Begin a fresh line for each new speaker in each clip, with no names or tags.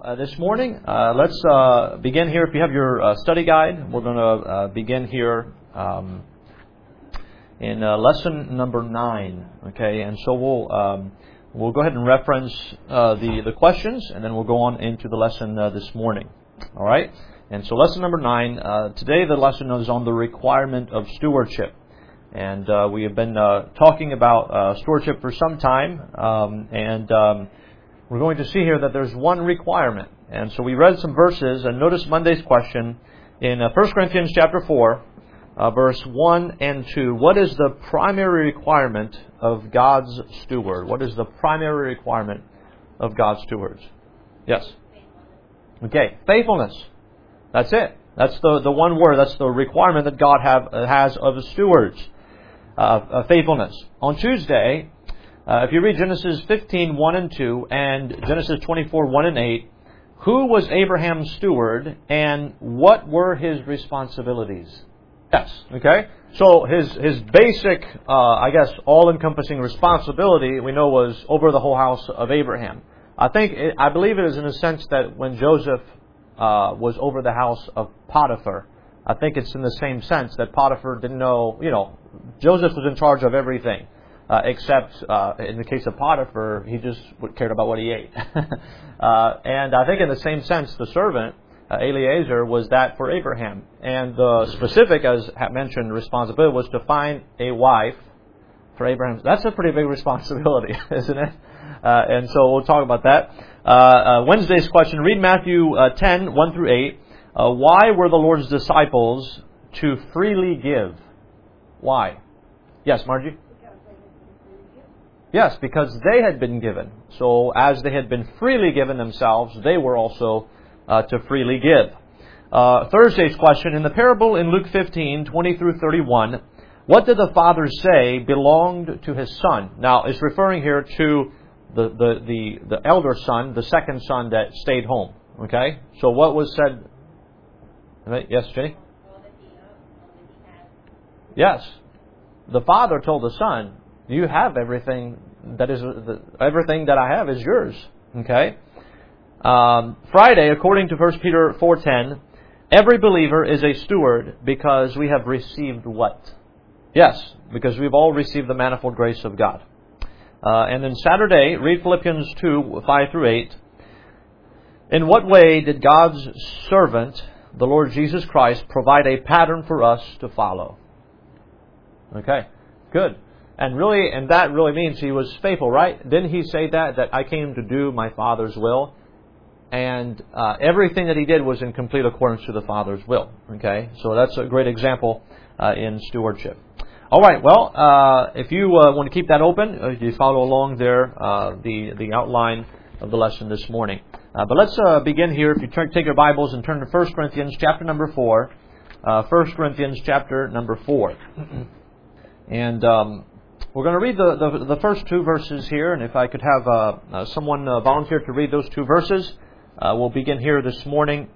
this morning, let's begin here. If you have your study guide, we're going to begin here in lesson number 9. Okay, and so we'll go ahead and reference the questions, and then we'll go on into the lesson this morning. All right, and so lesson number 9. Today, the lesson is on the requirement of stewardship, and we have been talking about stewardship for some time, and we're going to see here that there's one requirement. And so we read some verses, and notice Monday's question in 1 Corinthians chapter 4, verse 1 and 2. What is the primary requirement of God's steward? What is the primary requirement of God's stewards? Yes? Okay, faithfulness. That's it. That's the one word. That's the requirement that God has of His stewards. Faithfulness. On Tuesday, if you read Genesis 15, 1 and 2, and Genesis 24, 1 and 8, who was Abraham's steward, and what were his responsibilities? Yes, okay? So his basic, all-encompassing responsibility, we know, was over the whole house of Abraham. I believe it is in a sense that when Joseph was over the house of Potiphar, I think it's in the same sense that Potiphar didn't know, Joseph was in charge of everything. Except in the case of Potiphar, he just cared about what he ate. And I think in the same sense, the servant, Eliezer, was that for Abraham. And the specific, as I mentioned, responsibility was to find a wife for Abraham. That's a pretty big responsibility, isn't it? And so we'll talk about that. Wednesday's question, read Matthew 10, 1 through 8. Why were the Lord's disciples to freely give? Why? Yes, Margie? Yes, because they had been given. So as they had been freely given themselves, they were also to freely give. Thursday's question, in the parable in Luke 15, 20 through 31, what did the father say belonged to his son? Now, it's referring here to the elder son, the second son that stayed home. Okay? So what was said? Yes, Jenny? Yes. The father told the son, you have everything everything that I have is yours. Okay. Friday, according to 1 Peter 4:10, every believer is a steward because we have received what? Yes, because we've all received the manifold grace of God. And then Saturday, read Philippians 2, 5 through 8. In what way did God's servant, the Lord Jesus Christ, provide a pattern for us to follow? Okay, good. And that really means He was faithful, right? Didn't He say that I came to do my Father's will? And everything that He did was in complete accordance to the Father's will. Okay, so that's a great example in stewardship. All right, well, if you want to keep that open, you follow along there, the outline of the lesson this morning. But let's begin here. If you take your Bibles and turn to 1 Corinthians chapter number 4. 1 Corinthians chapter number 4. And we're going to read the first 2 verses here, and if I could have someone volunteer to read those 2 verses, we'll begin here this morning.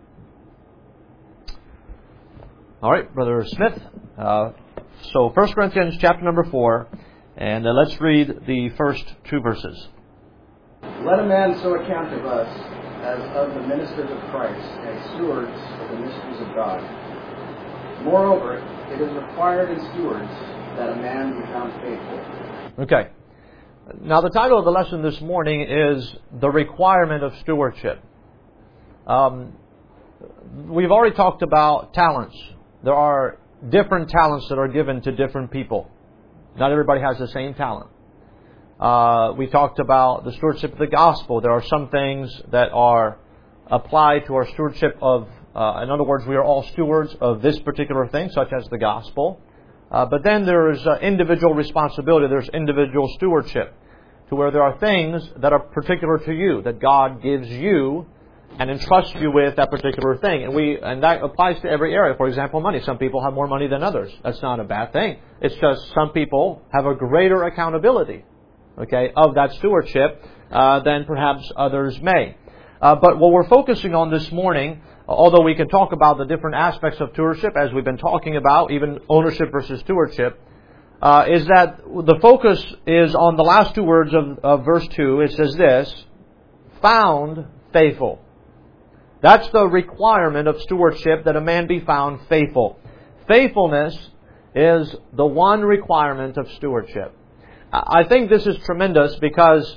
All right, Brother Smith. So 1 Corinthians chapter number 4, and let's read the first 2 verses.
Let a man so account of us as of the ministers of Christ, and stewards of the mysteries of God. Moreover, it is required in stewards that a man be found faithful.
Okay. Now the title of the lesson this morning is The Requirement of Stewardship. We've already talked about talents. There are different talents that are given to different people. Not everybody has the same talent. We talked about the stewardship of the gospel. There are some things that are applied to our stewardship of, in other words, we are all stewards of this particular thing, such as the gospel. But then there is individual responsibility. There's individual stewardship, to where there are things that are particular to you, that God gives you and entrusts you with that particular thing. And that applies to every area. For example, money. Some people have more money than others. That's not a bad thing. It's just some people have a greater accountability, okay, of that stewardship than perhaps others may. But what we're focusing on this morning, although we can talk about the different aspects of stewardship, as we've been talking about, even ownership versus stewardship, is that the focus is on the last 2 words of verse 2. It says this, found faithful. That's the requirement of stewardship, that a man be found faithful. Faithfulness is the one requirement of stewardship. I think this is tremendous because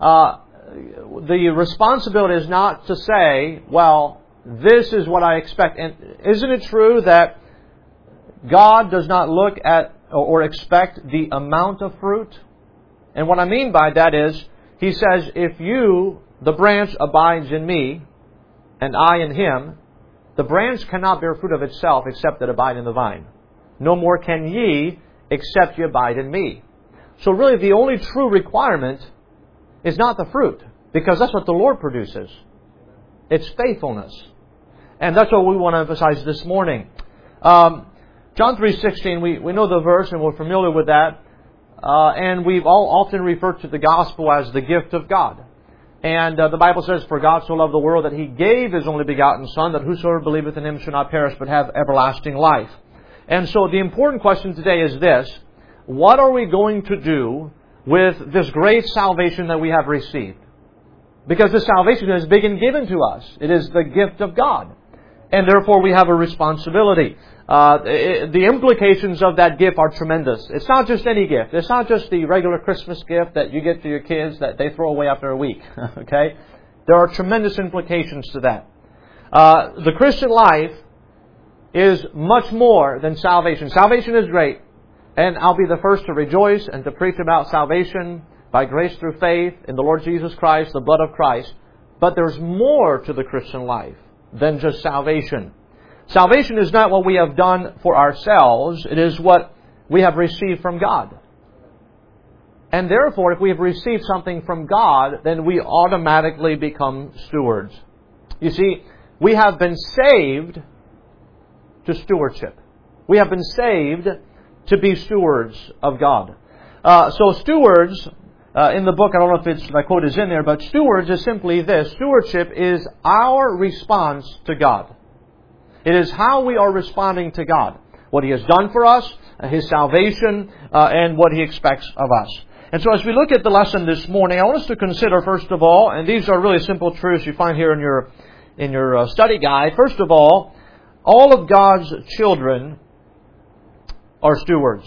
the responsibility is not to say, well, this is what I expect. And isn't it true that God does not look at or expect the amount of fruit? And what I mean by that is, He says, if you, the branch, abides in me, and I in Him, the branch cannot bear fruit of itself except that abide in the vine. No more can ye except ye abide in me. So really the only true requirement is not the fruit, because that's what the Lord produces. It's faithfulness. And that's what we want to emphasize this morning. John 3:16, we know the verse and we're familiar with that. And we've all often referred to the gospel as the gift of God. And the Bible says, for God so loved the world that He gave His only begotten Son, that whosoever believeth in Him should not perish but have everlasting life. And so the important question today is this: what are we going to do with this great salvation that we have received? Because this salvation is big and given to us. It is the gift of God. And therefore we have a responsibility. The implications of that gift are tremendous. It's not just any gift. It's not just the regular Christmas gift that you get to your kids that they throw away after a week. Okay? There are tremendous implications to that. The Christian life is much more than salvation. Salvation is great. And I'll be the first to rejoice and to preach about salvation by grace through faith in the Lord Jesus Christ, the blood of Christ. But there's more to the Christian life than just salvation. Salvation is not what we have done for ourselves. It is what we have received from God. And therefore, if we have received something from God, then we automatically become stewards. You see, we have been saved to stewardship. We have been saved to be stewards of God. So stewards, in the book, I don't know if my quote is in there, but stewards is simply this: stewardship is our response to God. It is how we are responding to God. What He has done for us, His salvation, and what He expects of us. And so as we look at the lesson this morning, I want us to consider, first of all, and these are really simple truths you find here in your study guide. First of all of God's children are stewards.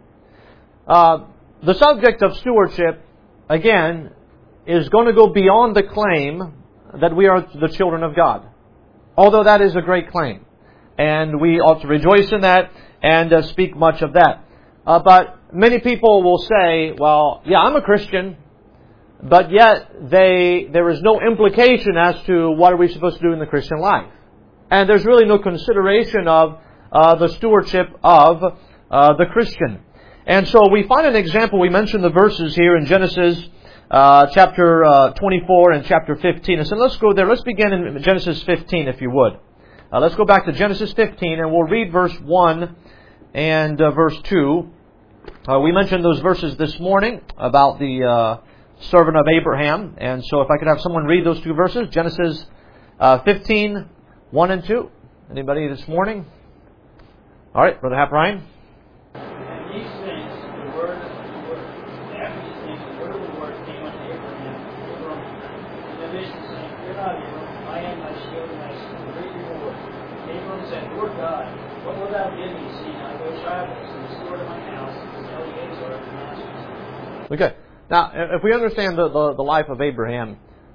The subject of stewardship, again, is going to go beyond the claim that we are the children of God. Although that is a great claim. And we ought to rejoice in that and speak much of that. But many people will say, well, yeah, I'm a Christian, but yet there is no implication as to what are we supposed to do in the Christian life. And there's really no consideration of the stewardship of the Christian. And so we find an example. We mentioned the verses here in Genesis chapter 24 and chapter 15. And so let's go there. Let's begin in Genesis 15, if you would. Let's go back to Genesis 15, and we'll read verse 1 and verse 2. We mentioned those verses this morning about the servant of Abraham. And so if I could have someone read those two verses. Genesis 15, 1 and 2. Anybody this morning? All right, Brother Hap Ryan.
And these things, the word of the Lord, after these things, the word of the Lord came unto Abraham, in the vision, saying, Fear not, Abram, I am thy shield and thy great reward. Abram said, Lord God, what wilt thou give me, seeing I go childless, and the steward of my house is Eleazar of Damascus?
Okay. Now, if we understand the life of Abraham,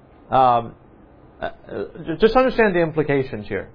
just understand the implications here.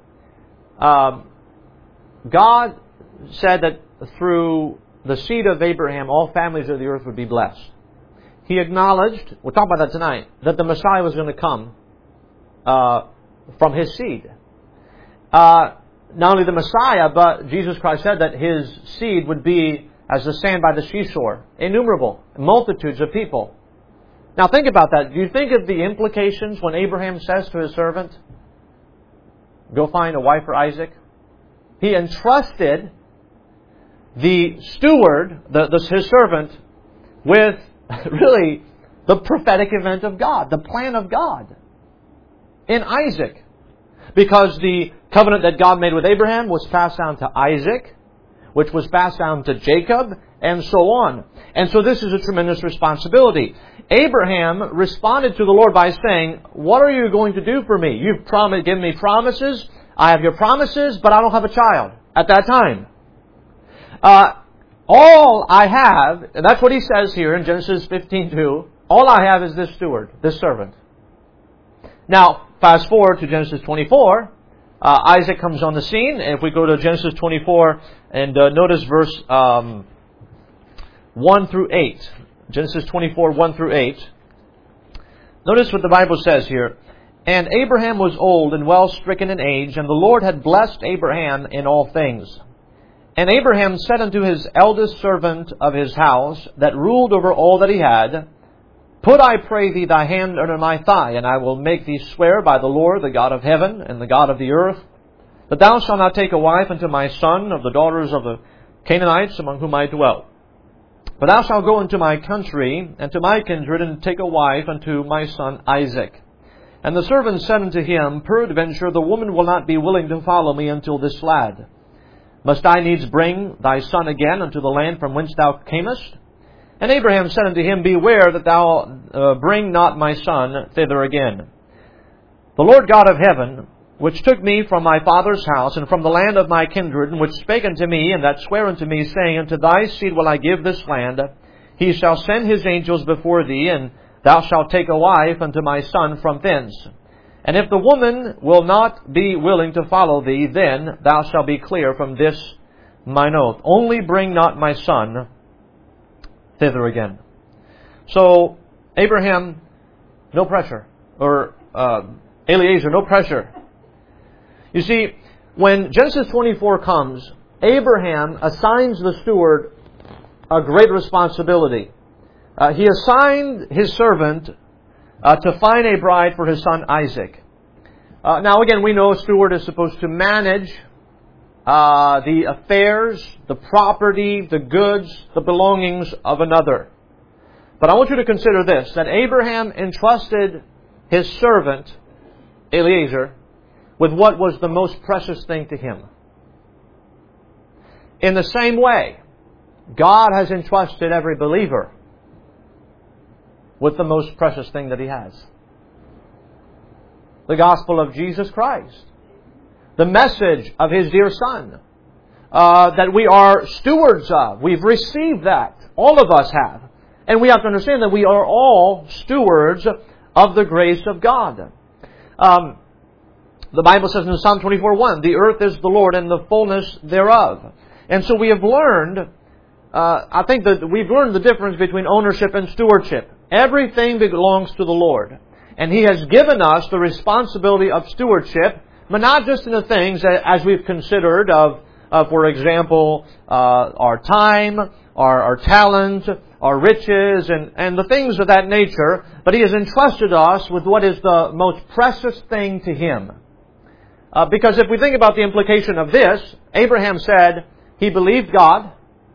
God said that through the seed of Abraham, all families of the earth would be blessed. He acknowledged, we'll talk about that tonight, that the Messiah was going to come from his seed. Not only the Messiah, but Jesus Christ said that His seed would be as the sand by the seashore, innumerable, multitudes of people. Now think about that. Do you think of the implications when Abraham says to his servant, go find a wife for Isaac? He entrusted the steward, his servant, with really the prophetic event of God, the plan of God in Isaac. Because the covenant that God made with Abraham was passed down to Isaac, which was passed down to Jacob, and so on. And so this is a tremendous responsibility. Abraham responded to the Lord by saying, what are you going to do for me? You've given me promises. I have your promises, but I don't have a child at that time. All I have, and that's what he says here in Genesis 15:2, all I have is this steward, this servant. Now, fast forward to Genesis 24. Isaac comes on the scene. If we go to Genesis 24 and notice verse 1 through 8. Genesis 24, 1 through 8. Notice what the Bible says here. And Abraham was old and well stricken in age, and the Lord had blessed Abraham in all things. And Abraham said unto his eldest servant of his house, that ruled over all that he had, Put, I pray thee, thy hand under my thigh, and I will make thee swear by the Lord, the God of heaven and the God of the earth, that thou shalt not take a wife unto my son of the daughters of the Canaanites among whom I dwell. But thou shalt go into my country and to my kindred, and take a wife unto my son Isaac. And the servant said unto him, Peradventure the woman will not be willing to follow me until this lad. Must I needs bring thy son again unto the land from whence thou camest? And Abraham said unto him, Beware that thou bring not my son thither again. The Lord God of heaven, which took me from my father's house, and from the land of my kindred, and which spake unto me, and that sware unto me, saying, Unto thy seed will I give this land, he shall send his angels before thee, and thou shalt take a wife unto my son from thence. And if the woman will not be willing to follow thee, then thou shalt be clear from this mine oath. Only bring not my son thither again. So, Abraham, no pressure. Or Eliezer, no pressure. You see, when Genesis 24 comes, Abraham assigns the steward a great responsibility. He assigned his servant to find a bride for his son Isaac. Now again, we know a steward is supposed to manage the affairs, the property, the goods, the belongings of another. But I want you to consider this, that Abraham entrusted his servant, Eliezer, with what was the most precious thing to him. In the same way, God has entrusted every believer with the most precious thing that he has. The gospel of Jesus Christ. The message of His dear Son. That we are stewards of. We've received that. All of us have. And we have to understand that we are all stewards of the grace of God. The Bible says in Psalm 24:1, The earth is the Lord and the fullness thereof. And so we have learned, I think that we've learned the difference between ownership and stewardship. Everything belongs to the Lord. And He has given us the responsibility of stewardship, but not just in the things as we've considered of for example, our time, our talent, our riches, and the things of that nature, but He has entrusted us with what is the most precious thing to Him. Because if we think about the implication of this, Abraham said he believed God,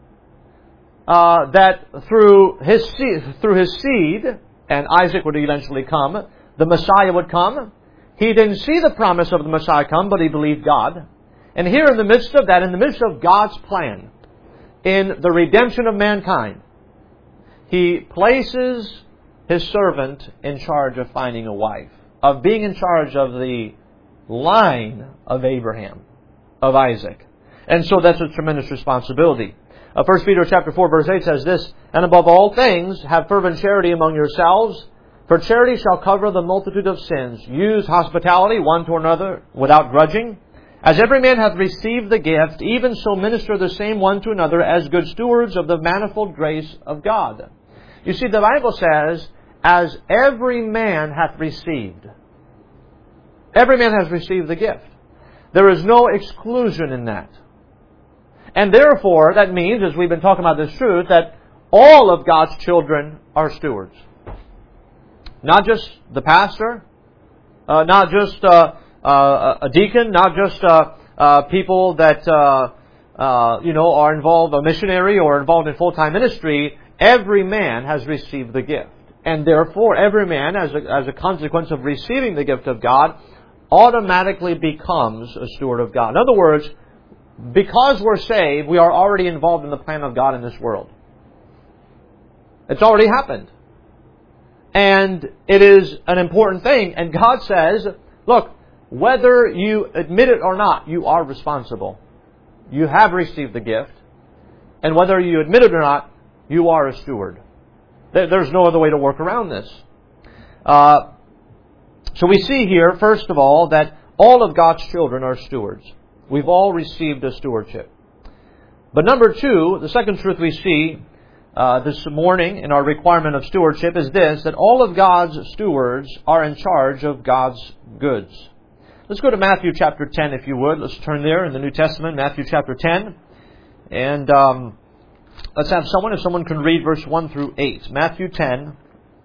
that through his seed, and Isaac would eventually come, the Messiah would come. He didn't see the promise of the Messiah come, but he believed God. And here in the midst of that, in the midst of God's plan, in the redemption of mankind, He places His servant in charge of finding a wife, of being in charge of the line of Abraham, of Isaac. And so that's a tremendous responsibility. 1 Peter chapter 4 verse 8 says this, And above all things, have fervent charity among yourselves, for charity shall cover the multitude of sins. Use hospitality one to another without grudging. As every man hath received the gift, even so minister the same one to another as good stewards of the manifold grace of God. You see, the Bible says, as every man hath received. Every man has received the gift. There is no exclusion in that. And therefore, that means, as we've been talking about this truth, that all of God's children are stewards. Not just the pastor, not just a deacon, not just people that are involved, a missionary or involved in full-time ministry. Every man has received the gift, and therefore every man, as a consequence of receiving the gift of God, automatically becomes a steward of God. In other words, because we're saved, we are already involved in the plan of God in this world. It's already happened. And it is an important thing. And God says, look, whether you admit it or not, you are responsible. You have received the gift. And whether you admit it or not, you are a steward. There's no other way to work around this. So we see here, first of all, that all of God's children are stewards. We've all received a stewardship. But number two, the second truth we see this morning in our requirement of stewardship is this, that all of God's stewards are in charge of God's goods. Let's go to Matthew chapter 10, if you would. Let's turn there in the New Testament, Matthew chapter 10. And let's have someone, if someone can read verse 1 through 8. Matthew 10,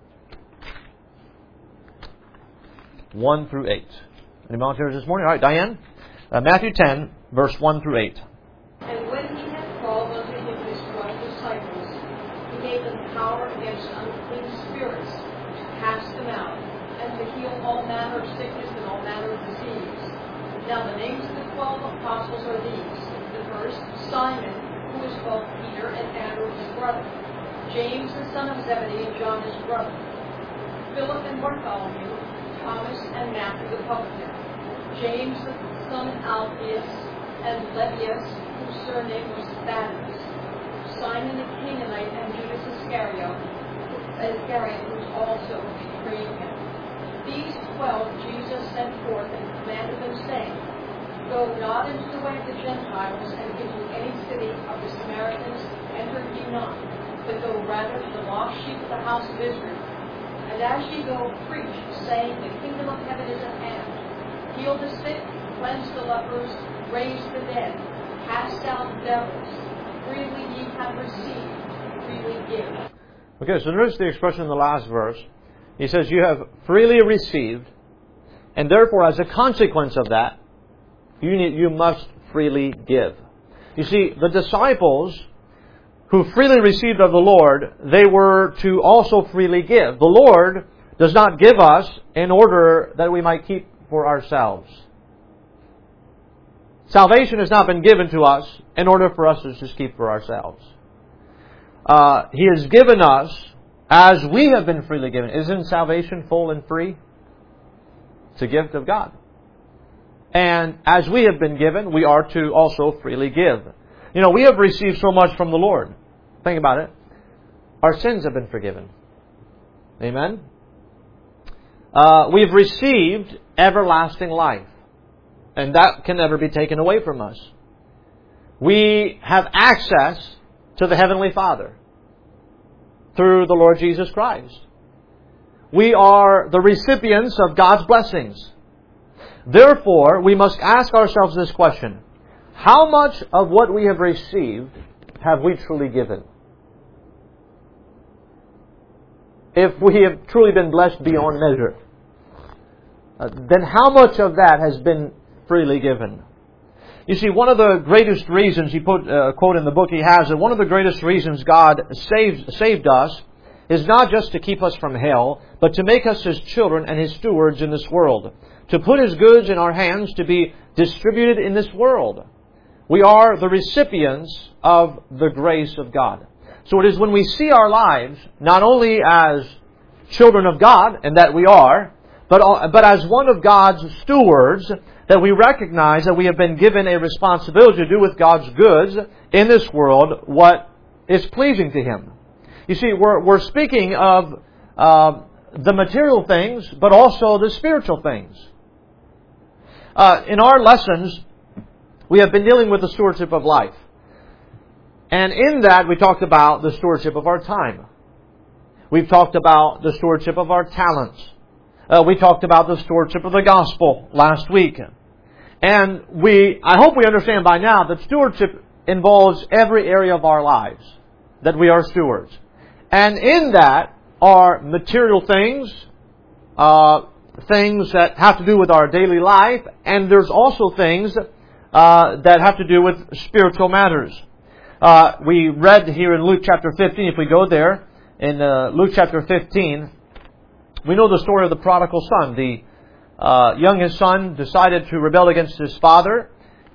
1 through 8. Any volunteers this morning? All right, Diane. Matthew 10, verse 1 through 8.
And when he had called unto him his 12 disciples, he gave them power against unclean spirits to cast them out, and to heal all manner of sickness and all manner of disease. Now the names of the 12 apostles are these. The first, Simon, who is called Peter, and Andrew his brother. James the son of Zebedee, and John his brother. Philip and Bartholomew, Thomas and Matthew the publican. James the son of Alphaeus, and Lebbaeus, whose surname was Thaddeus. Simon the Canaanite, and Judas Iscariot, who also betrayed him. These 12 Jesus sent forth and commanded them, saying, Go not into the way of the Gentiles, and into any city of the Samaritans enter ye not, but go rather to the lost sheep of the house of Israel. And as ye go, preach, saying, The kingdom of heaven is at hand. Heal the sick, cleanse the lepers, raise the dead, cast out devils. Freely ye have received, freely give.
Okay, so notice the expression in the last verse. He says, you have freely received, and therefore as a consequence of that, you must freely give. You see, the disciples who freely received of the Lord, they were to also freely give. The Lord does not give us in order that we might keep for ourselves. Salvation has not been given to us in order for us to just keep for ourselves. He has given us as we have been freely given. Isn't salvation full and free? It's a gift of God. And as we have been given, we are to also freely give. You know, we have received so much from the Lord. Think about it. Our sins have been forgiven. Amen? We've received everlasting life. And that can never be taken away from us. We have access to the Heavenly Father through the Lord Jesus Christ. We are the recipients of God's blessings. Therefore, we must ask ourselves this question. How much of what we have received have we truly given? If we have truly been blessed beyond measure, then how much of that has been freely given? You see, one of the greatest reasons, he put a quote in the book he has, that one of the greatest reasons God saved us is not just to keep us from hell, but to make us His children and His stewards in this world. To put His goods in our hands to be distributed in this world. We are the recipients of the grace of God. So it is when we see our lives, not only as children of God, and that we are, but as one of God's stewards, that we recognize that we have been given a responsibility to do with God's goods in this world what is pleasing to Him. You see, we're speaking of the material things, but also the spiritual things. In our lessons, we have been dealing with the stewardship of life. And in that, we talked about the stewardship of our time. We've talked about the stewardship of our talents. We talked about the stewardship of the gospel last week. And I hope we understand by now that stewardship involves every area of our lives, that we are stewards. And in that are material things, things that have to do with our daily life, and there's also things that have to do with spiritual matters. We read here in Luke chapter 15, if we go there, in Luke chapter 15, we know the story of the prodigal son. The youngest son decided to rebel against his father,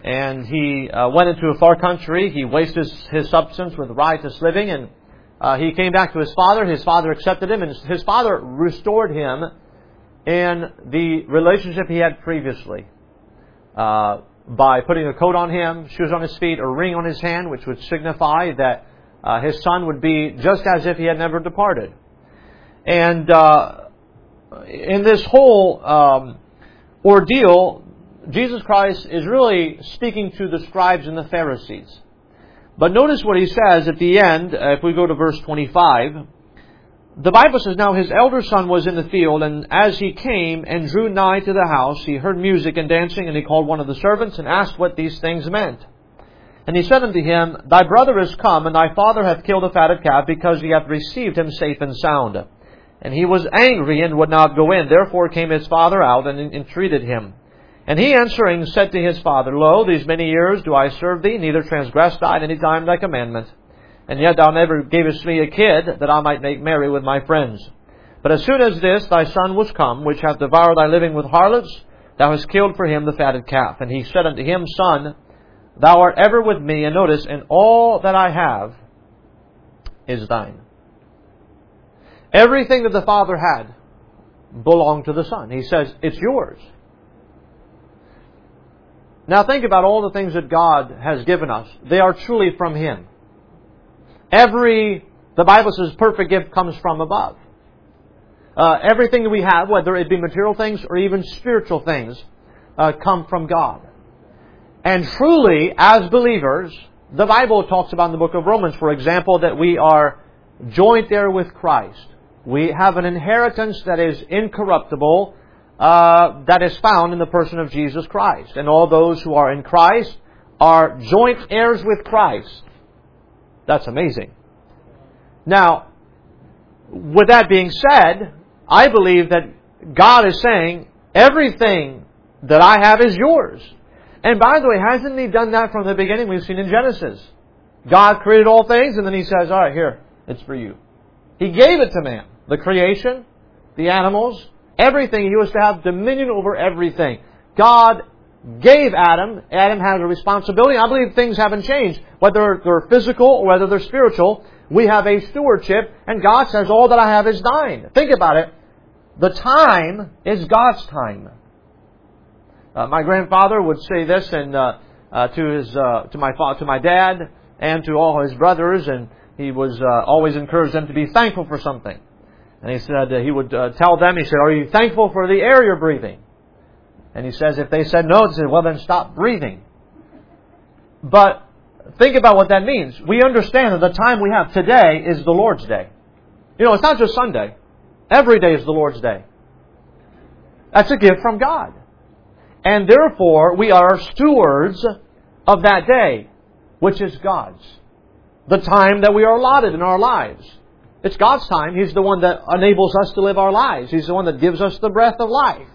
and he went into a far country. He wasted his substance with riotous living, and he came back to his father. His father accepted him, and his father restored him in the relationship he had previously by putting a coat on him, shoes on his feet, a ring on his hand, which would signify that his son would be just as if he had never departed. And in this whole ordeal, Jesus Christ is really speaking to the scribes and the Pharisees. But notice what he says at the end, if we go to verse 25. The Bible says, "Now his elder son was in the field, and as he came and drew nigh to the house, he heard music and dancing, and he called one of the servants and asked what these things meant. And he said unto him, Thy brother is come, and thy father hath killed a fatted calf, because he hath received him safe and sound. And he was angry and would not go in. Therefore came his father out and entreated him. And he answering said to his father, Lo, these many years do I serve thee, neither transgressed I at any time thy commandment. And yet thou never gavest me a kid, that I might make merry with my friends. But as soon as this thy son was come, which hath devoured thy living with harlots, thou hast killed for him the fatted calf. And he said unto him, Son, thou art ever with me, and notice, and all that I have is thine. Everything that the father had belonged to the son. He says, it's yours. Now think about all the things that God has given us. They are truly from Him. The Bible says, perfect gift comes from above. Everything that we have, whether it be material things or even spiritual things, come from God. And truly, as believers, the Bible talks about in the book of Romans, for example, that we are joint heir with Christ. We have an inheritance that is incorruptible, that is found in the person of Jesus Christ. And all those who are in Christ are joint heirs with Christ. That's amazing. Now, with that being said, I believe that God is saying, everything that I have is yours. And by the way, hasn't He done that from the beginning? We've seen in Genesis. God created all things, and then He says, all right, here, it's for you. He gave it to man. The creation, the animals, everything. He was to have dominion over everything. God gave Adam. Adam had a responsibility. I believe things haven't changed. Whether they're physical or whether they're spiritual, we have a stewardship, and God says, all that I have is thine. Think about it. The time is God's time. My grandfather would say this to my dad and to all his brothers, and he was always encouraged them to be thankful for something. And he said he would tell them, he said, are you thankful for the air you're breathing? And he says, if they said no, he said, well, then stop breathing. But think about what that means. We understand that the time we have today is the Lord's day. You know, it's not just Sunday. Every day is the Lord's day. That's a gift from God. And therefore, we are stewards of that day, which is God's. The time that we are allotted in our lives. It's God's time. He's the one that enables us to live our lives. He's the one that gives us the breath of life.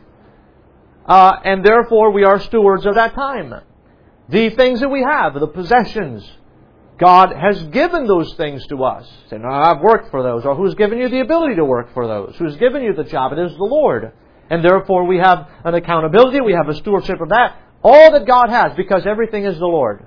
And therefore, we are stewards of that time. The things that we have, the possessions, God has given those things to us. Say, no, I've worked for those. Or who's given you the ability to work for those? Who's given you the job? It is the Lord. And therefore, we have an accountability. We have a stewardship of that. All that God has, because everything is the Lord,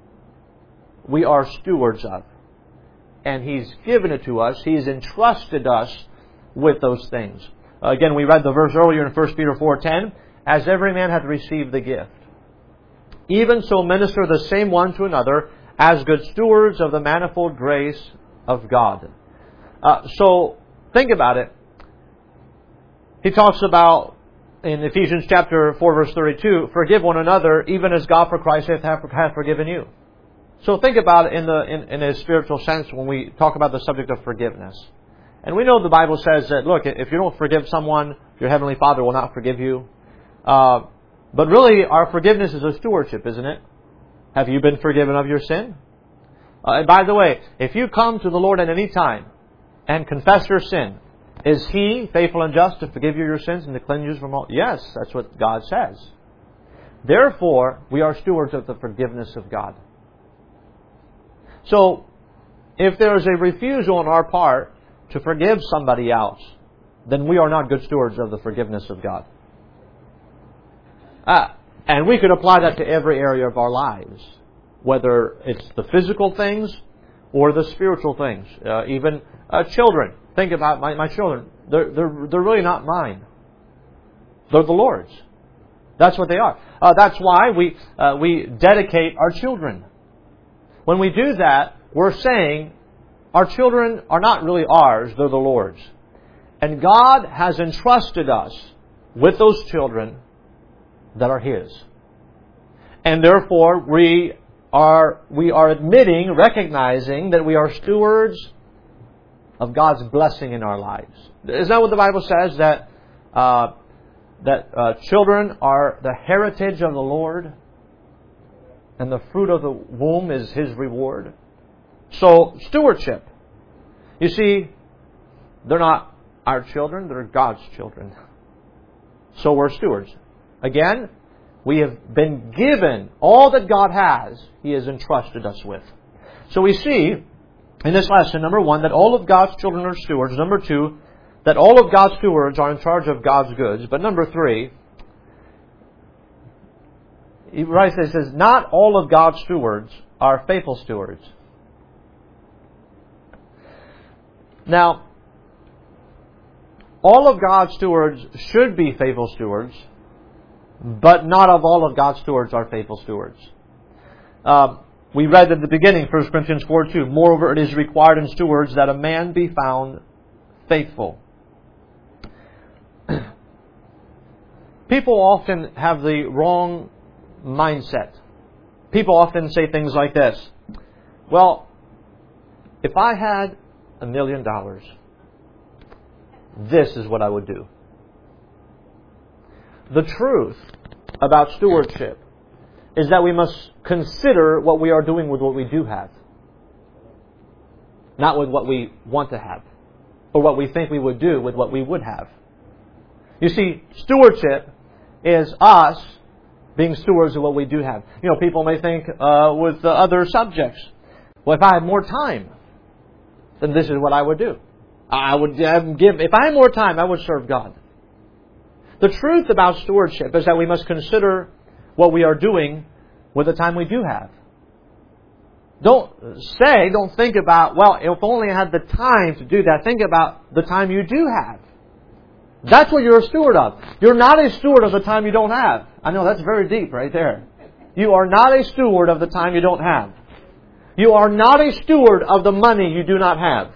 we are stewards of. And He's given it to us. He's entrusted us with those things. Again, we read the verse earlier in 1 Peter 4:10. As every man hath received the gift, even so minister the same one to another, as good stewards of the manifold grace of God. So, think about it. He talks about, in Ephesians chapter 4, verse 32, forgive one another, even as God for Christ hath forgiven you. So think about it in a spiritual sense when we talk about the subject of forgiveness. And we know the Bible says that, look, if you don't forgive someone, your Heavenly Father will not forgive you. But really, our forgiveness is a stewardship, isn't it? Have you been forgiven of your sin? And by the way, if you come to the Lord at any time and confess your sin, is He faithful and just to forgive you your sins and to cleanse you from all? Yes, that's what God says. Therefore, we are stewards of the forgiveness of God. So, if there is a refusal on our part to forgive somebody else, then we are not good stewards of the forgiveness of God. And we could apply that to every area of our lives, whether it's the physical things or the spiritual things. Even children. Think about my children. They're really not mine. They're the Lord's. That's what they are. That's why we dedicate our children. When we do that, we're saying our children are not really ours, they're the Lord's. And God has entrusted us with those children that are His. And therefore, we are admitting, recognizing that we are stewards of God's blessing in our lives. Isn't that what the Bible says? That children are the heritage of the Lord, and the fruit of the womb is His reward. So, stewardship. You see, they're not our children, they're God's children. So we're stewards. Again, we have been given all that God has, He has entrusted us with. So we see in this lesson, number one, that all of God's children are stewards. Number two, that all of God's stewards are in charge of God's goods. But number three, he writes, it says, not all of God's stewards are faithful stewards. Now, all of God's stewards should be faithful stewards, but not all of God's stewards are faithful stewards. We read at the beginning, 1 Corinthians 4:2, moreover, it is required in stewards that a man be found faithful. People often have the wrong mindset. People often say things like this. Well, if I had $1 million, this is what I would do. The truth about stewardship is that we must consider what we are doing with what we do have, not with what we want to have, or what we think we would do with what we would have. You see, stewardship is us being stewards of what we do have. You know, people may think with other subjects, well, if I had more time, then this is what I would do. I would give, if I had more time, I would serve God. The truth about stewardship is that we must consider what we are doing with the time we do have. Don't think about, well, if only I had the time to do that. Think about the time you do have. That's what you're a steward of. You're not a steward of the time you don't have. I know, that's very deep right there. You are not a steward of the time you don't have. You are not a steward of the money you do not have.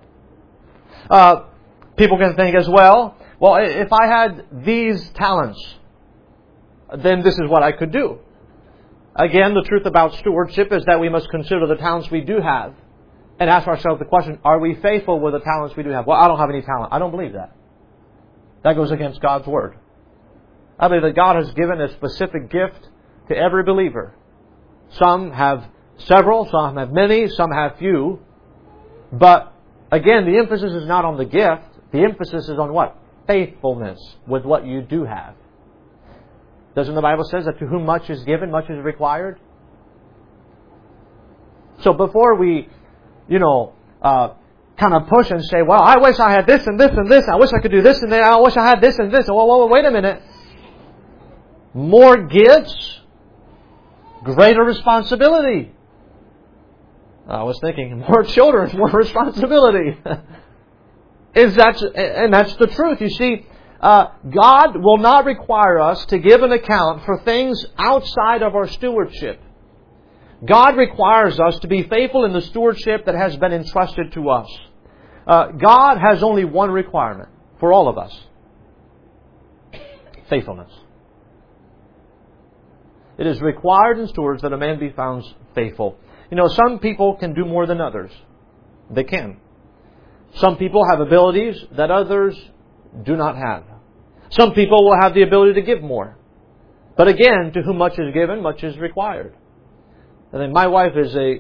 People can think as well, if I had these talents, then this is what I could do. Again, the truth about stewardship is that we must consider the talents we do have and ask ourselves the question, are we faithful with the talents we do have? Well, I don't have any talent. I don't believe that. That goes against God's Word. I believe that God has given a specific gift to every believer. Some have several, some have many, some have few. But again, the emphasis is not on the gift. The emphasis is on what? Faithfulness with what you do have. Doesn't the Bible say that to whom much is given, much is required? So before we, kind of push and say, well, I wish I had this and this and this. I wish I could do this and that. I wish I had this and this. Well, wait a minute. More gifts, greater responsibility. I was thinking, more children, more responsibility. And that's the truth. You see, God will not require us to give an account for things outside of our stewardship. God requires us to be faithful in the stewardship that has been entrusted to us. God has only one requirement for all of us. Faithfulness. It is required in stewards that a man be found faithful. Some people can do more than others. They can. Some people have abilities that others do not have. Some people will have the ability to give more. But again, to whom much is given, much is required. And then my wife is a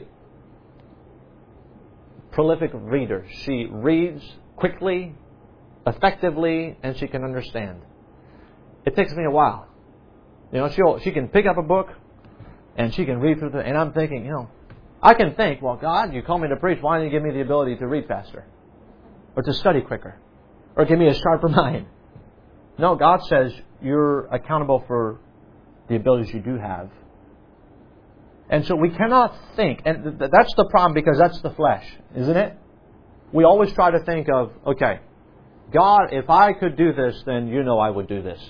prolific reader. She reads quickly, effectively, and she can understand. It takes me a while. She can pick up a book and she can read through and I'm thinking, I can think, well, God, you call me to preach. Why don't you give me the ability to read faster? Or to study quicker? Or give me a sharper mind? No, God says you're accountable for the abilities you do have. And so we cannot think, and that's the problem because that's the flesh, isn't it? We always try to think of, okay, God, if I could do this, then you know I would do this.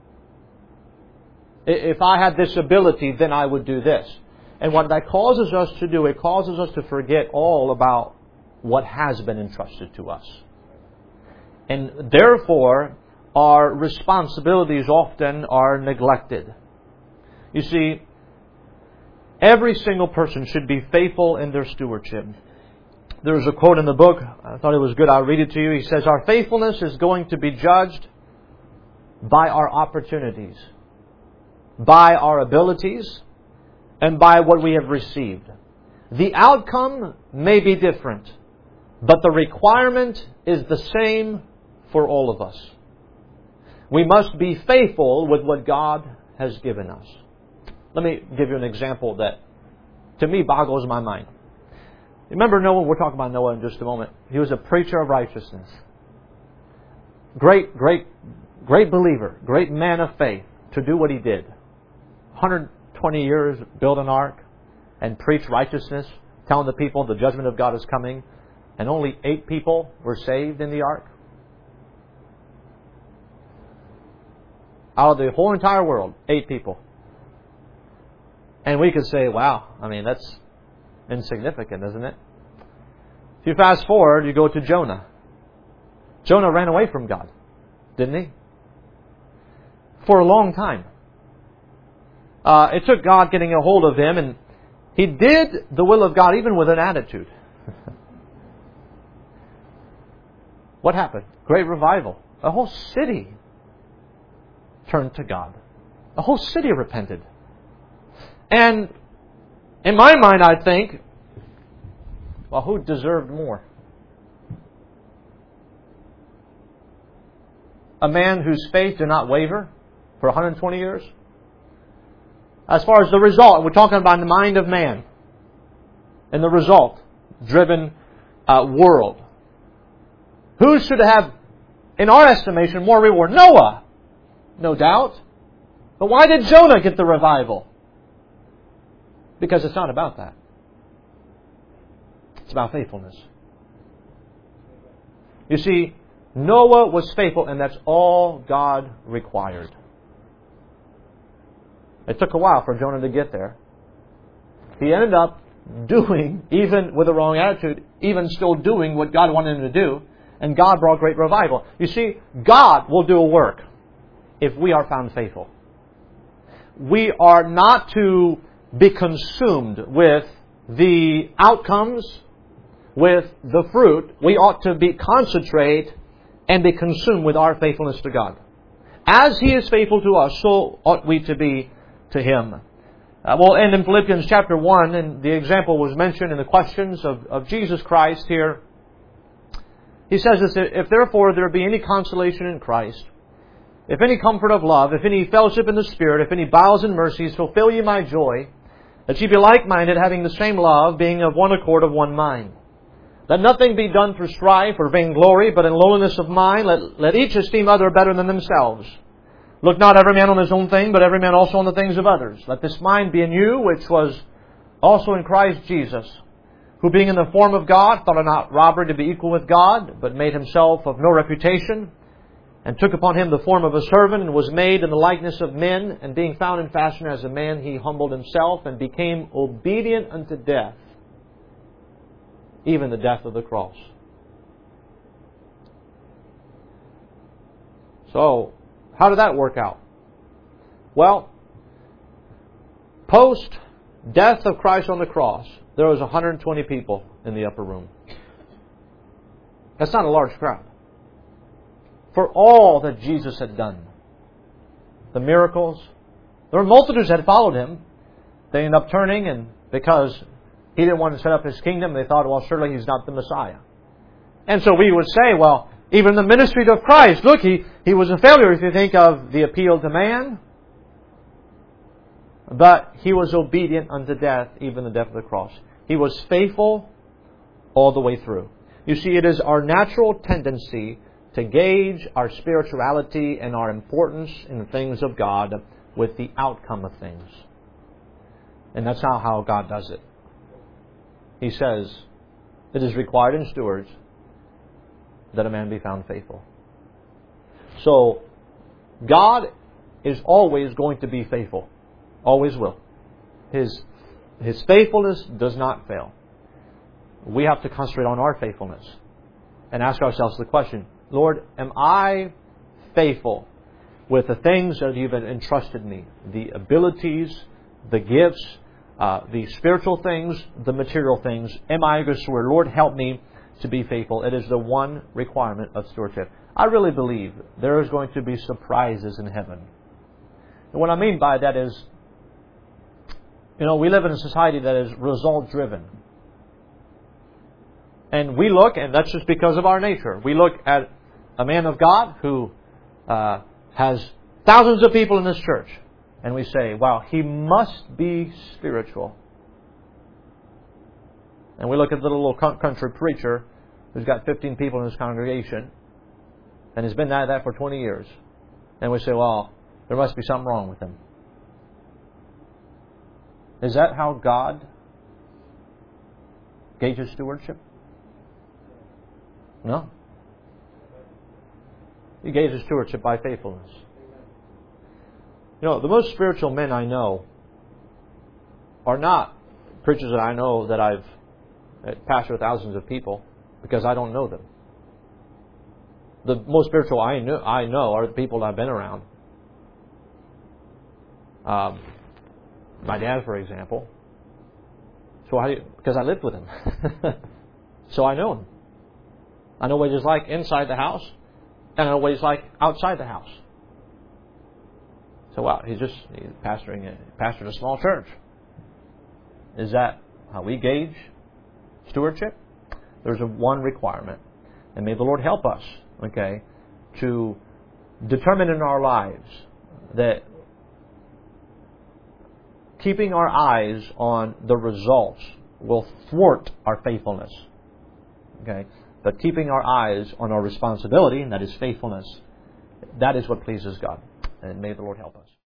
If I had this ability, then I would do this. And what that causes us to do, it causes us to forget all about what has been entrusted to us. And therefore, our responsibilities often are neglected. You see, every single person should be faithful in their stewardship. There's a quote in the book, I thought it was good, I'll read it to you. He says, our faithfulness is going to be judged by our opportunities, by our abilities, and by what we have received. The outcome may be different, but the requirement is the same for all of us. We must be faithful with what God has given us. Let me give you an example that, to me, boggles my mind. Remember Noah? We'll talk about Noah in just a moment. He was a preacher of righteousness. Great believer. Great man of faith to do what he did. 120 years, build an ark and preach righteousness, telling the people the judgment of God is coming. And only 8 people were saved in the ark. Out of the whole entire world, 8 people. And we could say, wow, I mean, that's insignificant, isn't it? If you fast forward, you go to Jonah. Jonah ran away from God, didn't he? For a long time. It took God getting a hold of him, and he did the will of God even with an attitude. What happened? Great revival. A whole city turned to God. A whole city repented. And in my mind, I think, well, who deserved more? A man whose faith did not waver for 120 years? As far as the result, we're talking about the mind of man. And the result-driven world. Who should have, in our estimation, more reward? Noah, no doubt. But why did Jonah get the revival? Because it's not about that. It's about faithfulness. You see, Noah was faithful, and that's all God required. It took a while for Jonah to get there. He ended up doing, even with the wrong attitude, even still doing what God wanted him to do, and God brought great revival. You see, God will do a work if we are found faithful. We are not to be consumed with the outcomes, with the fruit. We ought to be concentrate and be consumed with our faithfulness to God. As He is faithful to us, so ought we to be to Him. We'll end in Philippians chapter 1, and the example was mentioned in the questions of Jesus Christ here. He says this, if therefore there be any consolation in Christ, if any comfort of love, if any fellowship in the Spirit, if any bowels and mercies, fulfill ye my joy, that ye be like-minded, having the same love, being of one accord, of one mind. Let nothing be done through strife or vainglory, but in lowliness of mind, let each esteem other better than themselves. Look not every man on his own thing, but every man also on the things of others. Let this mind be in you, which was also in Christ Jesus, who being in the form of God, thought it not robbery to be equal with God, but made himself of no reputation, and took upon him the form of a servant, and was made in the likeness of men, and being found in fashion as a man, he humbled himself, and became obedient unto death, even the death of the cross. So, how did that work out? Well, post-death of Christ on the cross, there was 120 people in the upper room. That's not a large crowd. For all that Jesus had done, the miracles, there were multitudes that had followed Him. They ended up turning, and because He didn't want to set up His kingdom, they thought, well, surely He's not the Messiah. And so we would say, well, even the ministry of Christ, look, He was a failure if you think of the appeal to man. But He was obedient unto death, even the death of the cross. He was faithful all the way through. You see, it is our natural tendency to gauge our spirituality and our importance in the things of God with the outcome of things. And that's not how God does it. He says, it is required in stewards that a man be found faithful. So, God is always going to be faithful. Always will. His faithfulness does not fail. We have to concentrate on our faithfulness and ask ourselves the question, Lord, am I faithful with the things that You've entrusted me? The abilities, the gifts, the spiritual things, the material things. Am I a good steward? Lord, help me to be faithful. It is the one requirement of stewardship. I really believe there is going to be surprises in heaven. And what I mean by that is, we live in a society that is result-driven. And we look, and that's just because of our nature, we look at a man of God who has thousands of people in this church, and we say, wow, he must be spiritual. And we look at the little country preacher who's got 15 people in his congregation, and has been at that for 20 years. And we say, well, there must be something wrong with him. Is that how God gauges stewardship? No. He gauges stewardship by faithfulness. The most spiritual men I know are not preachers that I know that I've pastored thousands of people, because I don't know them. The most spiritual I know are the people I've been around. My dad, for example. So because I lived with him. So I know him. I know what he's like inside the house, and I know what he's like outside the house. So wow, he's pastored a small church. Is that how we gauge stewardship? There's one requirement. And may the Lord help us, to determine in our lives that keeping our eyes on the results will thwart our faithfulness. But keeping our eyes on our responsibility, and that is faithfulness, that is what pleases God. And may the Lord help us.